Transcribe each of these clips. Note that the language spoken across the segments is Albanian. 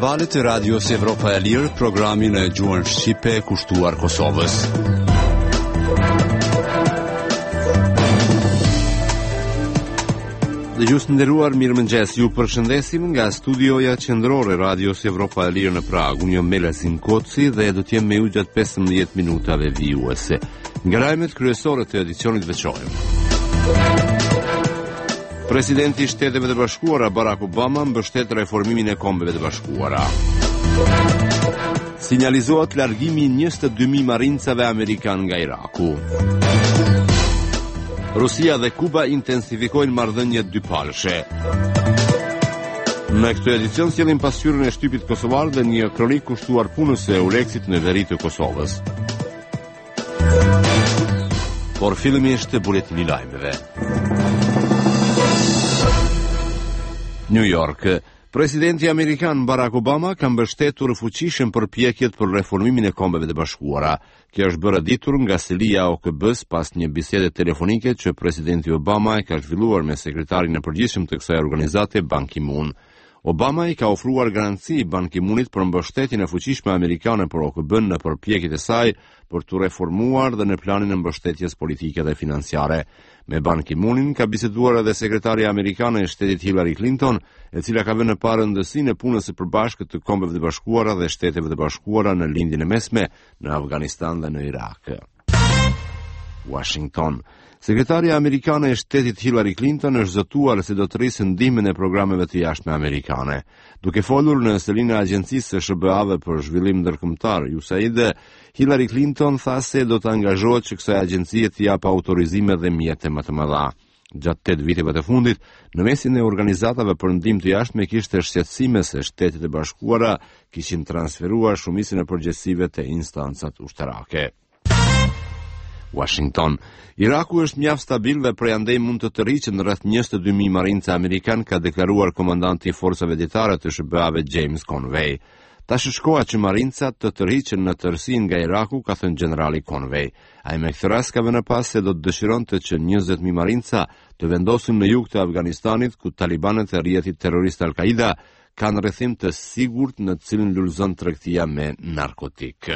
valët e Radios Evropa e Lirë, programin e gjuhën shqipe kushtuar Kosovës. Dëgjues të nderuar, mirëmëngjes. Ju përshëndesim nga studioja qendrore Radios Evropa e Lirë në Prag. Unë jam Melasin Koci dhe do të jem me ju gjatë 15 minutave vijuese. Nga lajmet kryesore të edicionit veçor. Presidenti i Shteteve të Bashkuara Barack Obama mbështet reformimin e Kombeve të Bashkuara. Sinjalizohet largimi 22.000 marincave amerikan nga Iraku. Rusia dhe Kuba intensifikojnë marrëdhëniet dypalshe. Në këtë edicion sjellim pasqyrën e shtypit kosovar dhe një kronik kushtuar punës së Euleksit në veri të Kosovës. Por fillimisht buletini i lajmeve. New York. Presidenti amerikan Barack Obama ka mbështetur fuqishëm përpjekjet për reformimin e Kombeve të Bashkuara. Kjo është bërë ditur nga selia e OKB-s pas një bisede telefonike që presidenti Obama e ka zhvilluar me sekretarin e përgjithshëm të kësaj organizate, Ban Ki-moon. Obama i ka ofruar garanci Ban Ki-moonit për mbështetjen e fuqishme amerikane për OKB-n në përpjekjet e saj për të reformuar dhe në planin e mbështetjes politike dhe financiare. Me Ban Ki-moonin ka biseduar edhe sekretarja amerikane e shtetit Hillary Clinton, e cila ka vënë në parëndësinë e punës së përbashkët të Kombeve të Bashkuara dhe Shteteve të Bashkuara në lindjen e mesme në Afganistan dhe në Irak. Washington. Sekretarja amerikane e shtetit Hillary Clinton është zotuar se do të rrisë ndihmën e programeve të jashtme amerikane. Duke folur në selinë e agjencisë së SBA-ve për zhvillim ndërkombëtar, USAID, Hillary Clinton tha se do të angazhohet që kësaj agjencie të japë autorizime dhe mjete më të mëdha. Gjatë 8 viteve të fundit, në mesin e organizatave për ndihmë të jashtme kishte shqetësime se Shtetet e Bashkuara kishin transferuar shumicën e përgjegjësive te instancat ushtarake. Washington. Iraku është mjaft stabil dhe prej andej mund të tërhiqen rreth 22.000 marinca amerikan, ka deklaruar komandanti i forcave dietare të SBA-ve James Conway. Tash është koha që marincat të tërhiqen në tërësi nga Iraku, ka thënë generali Conway. Ai me këtë rast ka vënë pas se do të dëshironte që 20.000 marinca të vendosin në jug të Afganistanit, ku talibanët e rrjetit terrorist Al-Qaida kanë rrethim të sigurt në të cilin lulëzon tregtia me narkotik.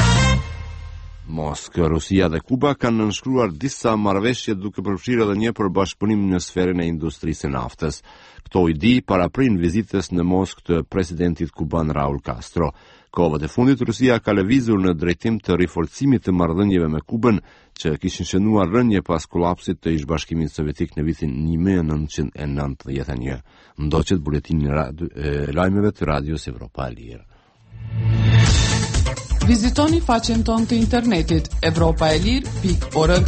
Moskë, Rusia dhe Kuba kanë nënshkruar disa marrëveshje duke përfshirë edhe një përbashkëpunim në sferën e industrisë së naftës. Këto i di paraprin vizitës në Moskë të presidentit kuban Raul Castro. Kohët e fundit Rusia ka lëvizur në drejtim të riforcimit të marrëdhënieve me Kubën, që kishin shënuar rënje pas kolapsit të ish-bashkimit sovjetik në vitin 1991. Ndoqet buletini e lajmeve të Radios Evropa e Lirë. Vizitoni faqen tonë të internetit evropaelir.org.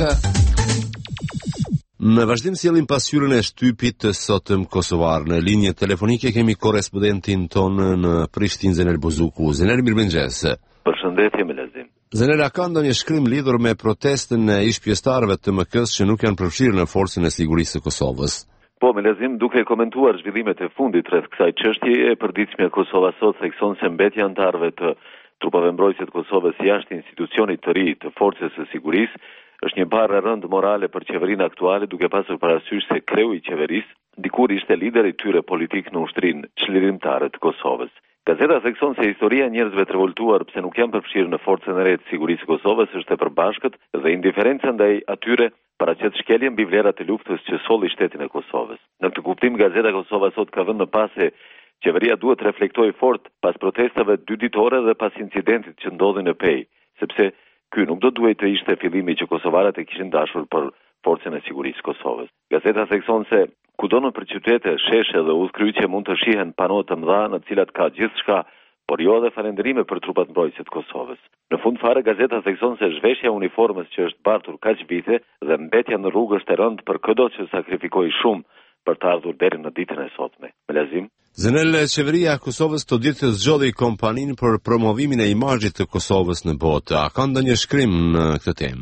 Në vazhdim sjellim pasqyrën e shtypit të sotëm kosovar. Në linje telefonike kemi korrespondentin tonë në Prishtinë, Zener Buzuku. Zener, mirëmëngjes. Përshëndetje, Melazim. Zener, a ka ndonjë shkrim lidhur me protestën e ish-pjesëtarëve të MK-s që nuk janë përfshirë në forcën e sigurisë së Kosovës? Po, Melazim, duke komentuar zhvillimet e fundit rreth kësaj çështje, e përditshmja Kosova sot thekson se mbetja e anëtarëve të trupave mbrojtëse të Kosovës jashtë institucionit të ri të forcës së sigurisë është një barë rënd morale për qeverinë aktuale, duke pasur parasysh se kreu i qeverisë dikur ishte lideri i tyre politik në ushtrinë çlirimtare të Kosovës. Gazeta thekson se historia e njerëzve të revoltuar pse nuk janë përfshirë në forcën e re të sigurisë së Kosovës është e përbashkët dhe indiferenca ndaj atyre paraqet shkelje mbi vlerat e luftës që solli shtetin e Kosovës. Në këtë kuptim, Gazeta Kosova sot ka vënë në pas se qeveria duhet reflektojë fort pas protestave 2 ditore dhe pas incidentit që ndodhi në Pej, sepse ky nuk do duhet të ishte fillimi që kosovarët e kishin dashur për forcën e sigurisë së Kosovës. Gazeta thekson se kudo në qytete, sheshe dhe udhkryqje mund të shihen pano të mëdha në të cilat ka gjithçka, por jo edhe falënderime për trupat mbrojtëse të Kosovës. Në fund fare, Gazeta thekson se zhveshja e uniformës që është bartur kaq vite dhe mbetja në rrugë është e rëndë për çdo që sakrifikoi shumë për të ardhur deri në ditën e sotme. Melazim. Zenel, qeveria e Kosovës të ditë zgjodhi kompaninë për promovimin e imazhit të Kosovës në botë. A ka ndonjë shkrim në këtë temë?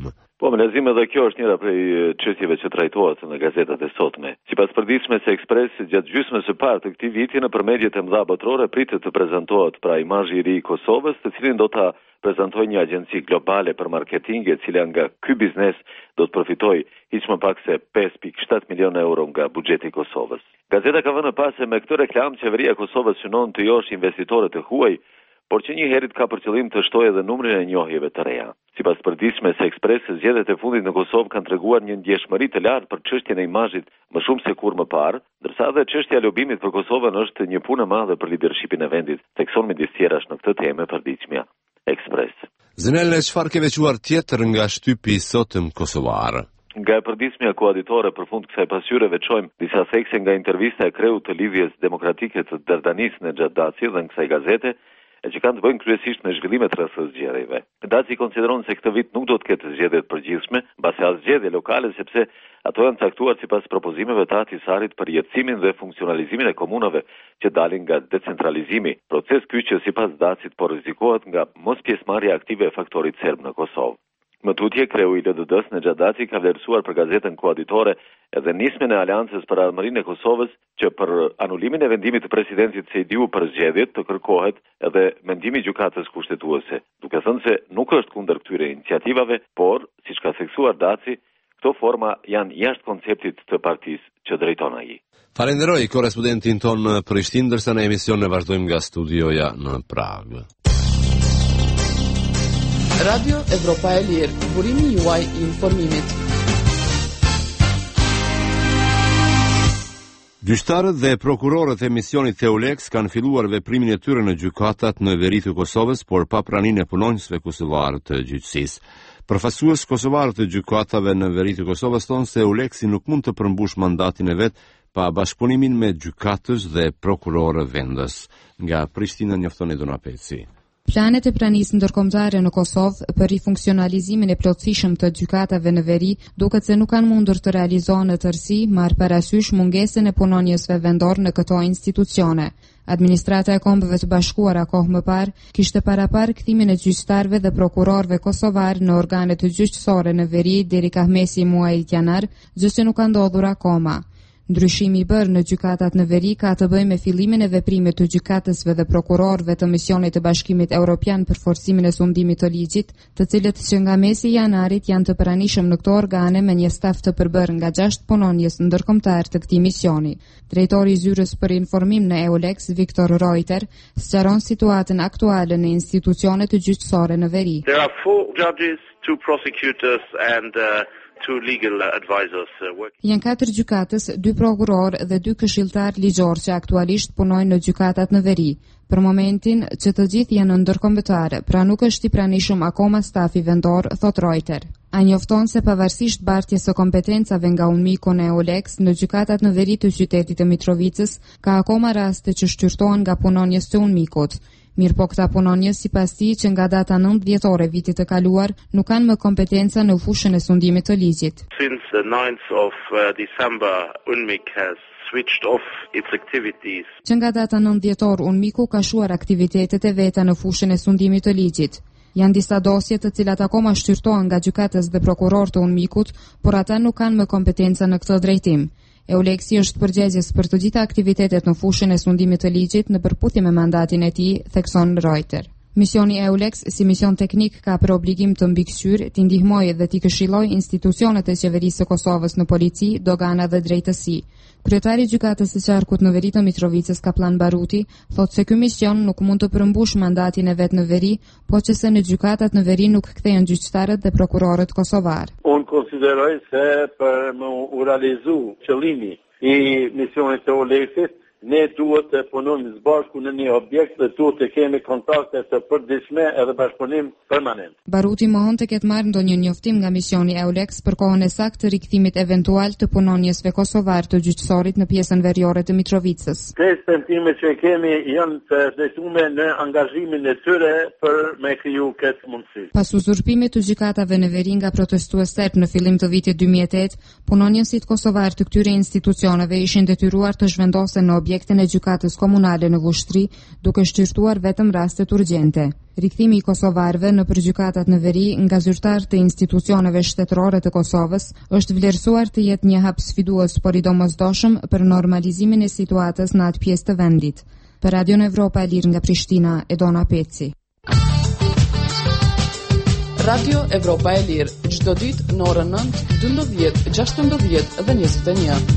Po, me lezim edhe kjo është njëra prej çështjeve që trajtohet në gazetat e sotme. Sipas përditshmes së Ekspresit, gjatë gjysmës së parë të këtij viti nëpër mediat e mëdha botërore pritet të prezantohet pra imazhi i ri i Kosovës, të cilin do ta prezantojë një agjenci globale për marketing, e cila nga ky biznes do të përfitojë hiç më pak se 5.7 milionë euro nga buxheti i Kosovës. Gazeta ka vënë pas se me këtë reklam qeveria e Kosovës synon të josh investitorët e huaj, por që një herit ka për qëllim të shtojë edhe numrin e njohjeve të reja. Sipas përditshmes së Ekspresit, zgjedhjet e fundit në Kosovë kanë treguar një ndjeshmëri të lartë për çështjen e imazhit më shumë se kur më parë, ndërsa edhe çështja e lobimit për Kosovën është një punë e madhe për lidershipin e vendit, thekson midis tjerash në këtë temë përditshmja Ekspres. Zenele, çfarë ke veçuar tjetër nga shtypi i sotëm kosovar? Nga e përditshmja koaditor për fund kësaj pasqyre veçojmë disa thekse nga intervista e kreut të Lidhjes Demokratike të Dardanis në gjatë Daci dhe në kësaj gazete, e që kanë të bëjnë kryesisht me zhvillimet rreth zgjedhjeve. Daci konsideron se këtë vit nuk do të ketë zgjedhje të përgjithshme, mbasi as zgjedhje lokale, sepse ato janë caktuar sipas propozimeve të Ahtisarit për jetësimin dhe funksionalizimin e komunave që dalin nga decentralizimi. Proces ky që sipas Dacit po rrezikohet nga mos pjesëmarrja aktive e faktorit serb në Kosovë. Më tutje, kreu i LDD-s në Gjadaci ka vlerësuar për gazetën koaditore edhe nismen e aleancës për ardhmërinë e Kosovës që për anulimin e vendimit të presidentit Sejdiu për zgjedhjet të kërkohet edhe mendimi i gjykatës kushtetuese, duke thënë se nuk është kundër këtyre iniciativave, por, siç ka theksuar Daci, këto forma janë jashtë konceptit të partisë që drejton ai. Falenderoj korrespondentin ton në Prishtinë, ndërsa në emision ne vazhdojmë nga studioja në Prag. Radio Evropa e Lirë, burimi juaj i informimit. Gjyqtarët dhe prokurorët e misionit Eulex kanë filluar veprimin e tyre në gjykatat në veri të Kosovës, por pa praninë e punonjësve kosovar të gjyqësisë. Përfaqësues kosovar të gjykatave në veri të Kosovës thonë se Eulexi nuk mund të përmbush mandatin e vet pa bashkëpunimin me gjykatës dhe prokurorë vendës. Nga Prishtina njofton Edona Peci. Planet e pranisë ndërkombëtare në Kosovë për rifunksionalizimin e plotësishëm të gjykatave në veri duket se nuk kanë mundur të realizohen në tërësi, marrë parasysh mungesën e punonjësve vendor në këto institucione. Administrata e Kombeve të Bashkuara kohë më parë kishte parapar kthimin e gjyqtarëve dhe prokurorëve kosovar në organet të gjyqësore në veri deri ka mesi muajit janar, gjë që nuk ka ndodhur akoma. Ndryshimi i bërë në gjykatat në veri ka të bëjë me fillimin e veprimit të gjykatësve dhe prokurorëve të misionit të Bashkimit Evropian për forcimin e sundimit të ligjit, të cilët që nga mesi i janarit janë të pranishëm në këto organe me një staf të përbërë nga 6 punonjës ndërkombëtar të këtij misioni. Drejtori i zyrës për informim në Eulex, Viktor Reuter, sqaron situatën aktuale në institucionet të gjyqësore në veri. There are 4 judges, 2 prosecutors and 2 legal advisors working. Janë 4 gjykatës, 2 prokurorë dhe 2 këshilltar ligjor që aktualisht punojnë në gjykatat në veri. Për momentin që të gjithë janë ndërkombëtar, pra nuk është i pranishëm akoma stafi vendor, thot Reuter. A njofton se pavarësisht bartjes së kompetencave nga UNMIK-u në Eulex në gjykatat në veri të qytetit të Mitrovicës, ka akoma raste që shqyrtohen nga punonjës të UNMIK-ut. Mirë po këta punonjës sipas tij që nga data 9 dhjetore vitit të kaluar nuk kanë më kompetenca në fushën e sundimit të ligjit. Since the 9th of December, UNMIK has switched off its activities. Që nga data 9 dhjetor UNMIK-u ka shuar aktivitetet e veta në fushën e sundimit të ligjit. Janë disa dosje të cilat akoma shqyrtohen nga gjykatës dhe prokurorë të UNMIK-ut, por ata nuk kanë më kompetenca në këtë drejtim. Eulexi është përgjegjës për të gjitha aktivitetet në fushën e sundimit të ligjit në përputhje me mandatin e tij, thekson Reuter. Misioni Eulex si mision teknik ka për obligim të mbikëqyrë, t'i ndihmojë dhe t'i këshillojë institucionet e qeverisë së Kosovës në polici, dogana dhe drejtësi. Kryetari i gjykatës së qarkut në veri të Mitrovicës, Kaplan Baruti, thotë se ky mision nuk mund të përmbush mandatin e vet në veri, po që se në gjykatat në veri nuk kthehen gjyqtarët dhe prokurorët kosovar. Unë konsideroj se për më u realizu qëllimi i misionit të Eulexit, ne duhet të punojmë së bashku në një objekt dhe duhet të kemi kontakte të përditshme edhe bashkëpunim permanent. Baruti mohon të ketë marrë ndonjë njoftim nga misioni Eulex për kohën e saktë të rikthimit eventual të punonjësve kosovar të gjyqësorit në pjesën veriore të Mitrovicës. Testet time që kemi janë të drejtuar në angazhimin e tyre për me kriju këtë mundësi. Pas uzurpimit të gjykatave në veri nga protestues serb në fillim të vitit 2008, punonjësit kosovar të këtyre institucioneve ishin detyruar të zhvendosen në objektin e gjykatës komunale në Vushtri, duke shqyrtuar vetëm rastet urgjente. Rikthimi i kosovarëve në përgjykatat në veri nga zyrtarë të institucioneve shtetërore të Kosovës është vlerësuar të jetë një hap sfidues, por i domosdoshëm për normalizimin e situatës në atë pjesë të vendit. Për Radion Evropa e Lirë nga Prishtina, Edona Peci. Radio Evropa e Lirë, çdo ditë në orën 9, 12, 16 dhe 21.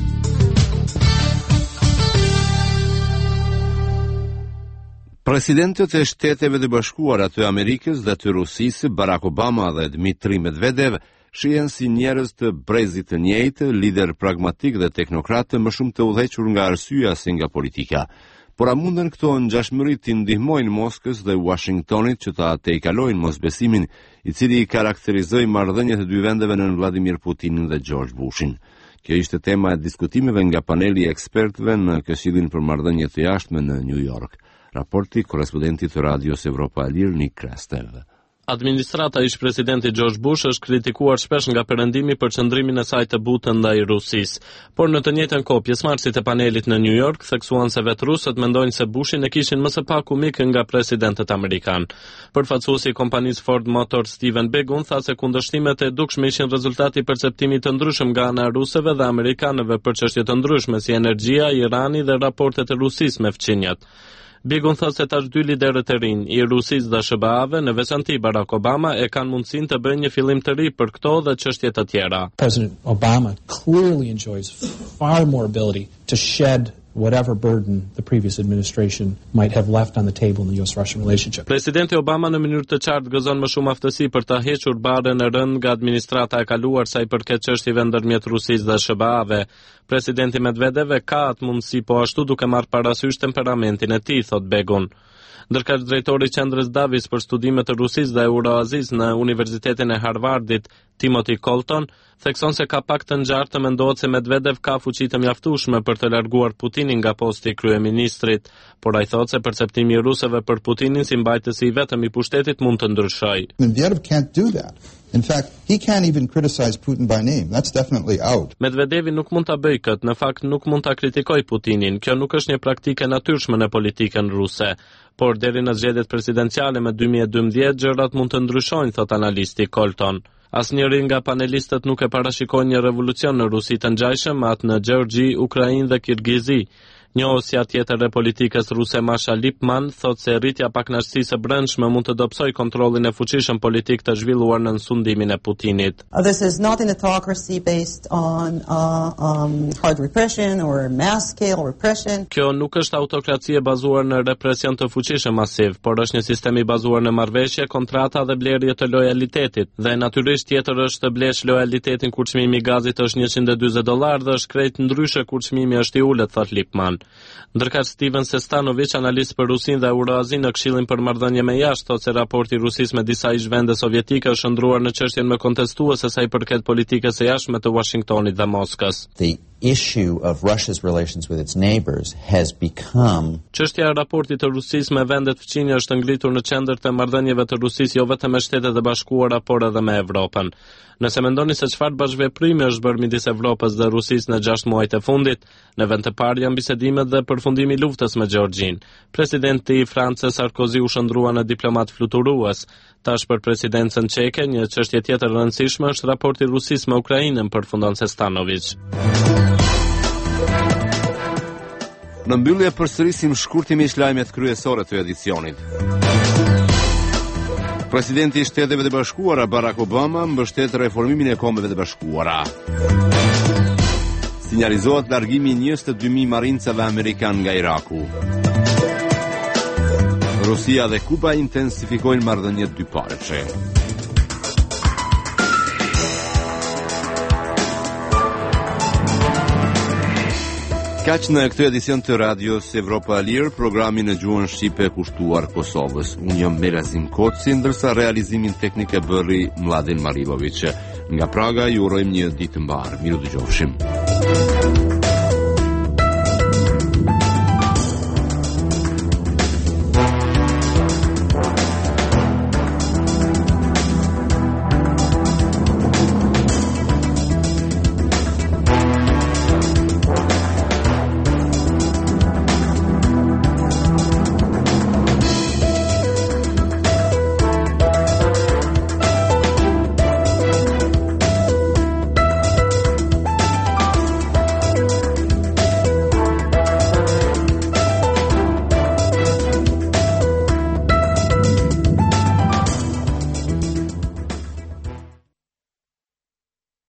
Presidentët e Shteteve të Bashkuara të Amerikës dhe të Rusisë, Barack Obama dhe Dmitri Medvedev, shihen si njerëz të brezit të njëjtë, lider pragmatik dhe teknokratë më shumë të udhëhequr nga arsyeja se nga politika. Por a munden këto ngjashmëri të ndihmojnë Moskës dhe Washingtonit që ta tejkalojnë mosbesimin i cili i karakterizoi marrëdhëniet e dy vendeve në Vladimir Putinin dhe George Bushin? Kjo ishte tema e diskutimeve nga paneli i ekspertëve në Këshillin për Marrëdhëniet të Jashtme në New York. Raporti korrespondentit të Radios Evropa e Lirë, Nick Krastel. Administrata ish presidenti George Bush është kritikuar shpesh nga perëndimi për qëndrimin e saj të butë ndaj Rusisë, por në të njëjtën kohë pjesëmarrësit e panelit në New York theksuan se vetë rusët mendojnë se Bushin e kishin më së paku mik nga presidentët amerikan. Përfaqësuesi i kompanisë Ford Motor Stephen Biegun tha se kundërshtimet e dukshme ishin rezultati i perceptimit të ndryshëm nga ana e rusëve dhe amerikanëve për çështje të ndryshme si energjia, Irani dhe raportet e Rusisë me fqinjat. Biegun tha se tash dy liderët e rinj, i Rusisë dhe SBA-ve, në veçanti Barack Obama, e kanë mundësinë të bëjnë një fillim të ri për këto dhe çështje të tjera. President Obama clearly enjoys far more ability to shed whatever burden the previous administration might have left on the table in the US-Russian relationship. Presidenti Obama në mënyrë të qartë gëzon më shumë aftësi për ta hequr barrën e rënd nga administrata e kaluar sa i përket çështjeve ndërmjet Rusisë dhe SBA-ve. Presidenti Medvedev ka atë mundësi, po ashtu duke marrë parasysh temperamentin e tij, thot Begun. Ndërkësh drejtori i Qendrës Davis për studime të Rusisë dhe Euroazisë në Universitetin e Harvardit, Timothy Colton, thekson se ka pak të ngjartë të mendohet se Medvedev ka fuqi të mjaftueshme për të larguar Putinin nga posti i kryeministrit, por ai thotë se perceptimi i rusëve për Putinin si mbajtësi i vetëm i pushtetit mund të ndryshojë. Medvedev can't do that. In fact, he can't even criticize Putin by name. That's definitely out. Medvedevi nuk mund ta bëjë këtë, në fakt nuk mund ta kritikojë Putinin. Kjo nuk është një praktike natyrshme në politikën ruse. Por deri në zgjedhjet presidenciale me 2012 gjërat mund të ndryshojnë, thot analisti Colton. Asnjëri nga panelistët nuk e parashikon një revolucion në Rusi të ngjajshëm me atë në Gjeorgji, Ukrainë dhe Kirgizi. Njohësja tjetër e politikës ruse Masha Lipman thot se rritja pakënaqësisë së brendshme mund të dobësojë kontrollin e fuqishëm politik të zhvilluar në sundimin e Putinit. This is not an autocracy based on hard repression or mass scale repression. Kjo nuk është autokraci e bazuar në represion të fuqishëm masiv, por është një sistem i bazuar në marrëveshje, kontrata dhe blerje të lojalitetit. Dhe natyrisht tjetër është të blesh lojalitetin kur çmimi i gazit është $140 dhe është krejt ndryshe kur çmimi është i ulët, thot Lipman. Ndërkësh Steven Sestanovic, analist për Rusinë dhe Euroazinë në Këshillin për Marrëdhënie me Jashtë, thotë se raporti i Rusisë me disa ish-vende sovjetike është ndruar në çështjen më kontestuese sa i përket politikës së jashtme të Washingtonit dhe Moskës. The issue of Russia's relations with its neighbors has become. Çështja e raportit të Rusisë me vendet fqinje është ngritur në qendër të marrëdhënieve të Rusisë jo vetëm me Shtetet e Bashkuara, por edhe me Evropën. Nëse mendoni se çfarë bashkëveprimi është bërë midis Evropës dhe Rusisë në 6 muajt e fundit, në vend të parë janë bisedimet dhe përfundimi i luftës me Gjeorgjin. Presidenti i Francës Sarkozy u shndrua në diplomat fluturues. Tash për presidencën çeke, një çështje tjetër e rëndësishme është raporti i Rusisë me Ukrainën, përfundon Sestanovic. Në mbyllje përsërisim shkurtimisht lajmet kryesore të edicionit. Presidenti i Shteteve të Bashkuara Barack Obama mbështet reformimin e Kombeve të Bashkuara. Sinjalizohet largimi i 22.000 marincave amerikan nga Iraku. Rusia dhe Kuba intensifikojnë marrëdhëniet dypareçe. Kaq në këtë edicion të radios Evropa e Lirë, programin në gjuhën shqipe kushtuar Kosovës. Unë jam Melazim Koci, ndërsa realizimin teknik e bëri Mladen Marilović. Nga Praga ju urojmë një ditë mbar. Miru dëgjofshim.